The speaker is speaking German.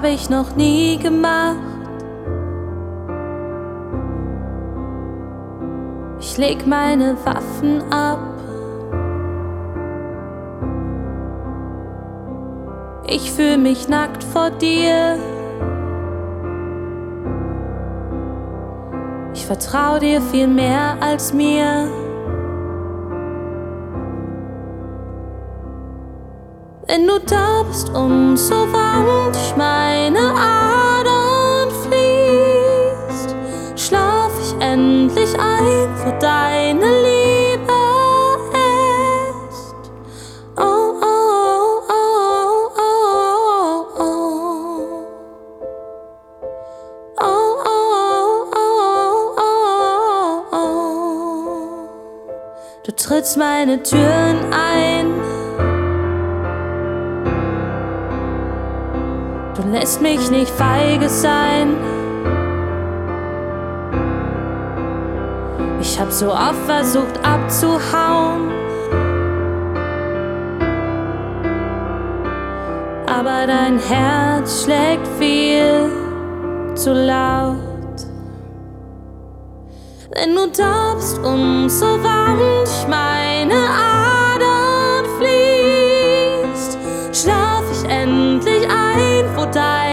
habe ich noch nie gemacht. Ich leg meine Waffen ab. Ich fühl mich nackt vor dir. Ich vertrau dir viel mehr als mir. Wenn du da bist und so warm durch meine Adern fließt, schlaf ich endlich ein, wo deine Liebe ist. Oh, oh, oh, oh, oh, oh. Oh, oh, oh, oh, oh. Du trittst meine Türen ein. Du lässt mich nicht feige sein. Ich hab so oft versucht abzuhauen, aber dein Herz schlägt viel zu laut. Wenn du da bist und so warm durch meine Adern fließt, schlaf ich endlich ein, wo dein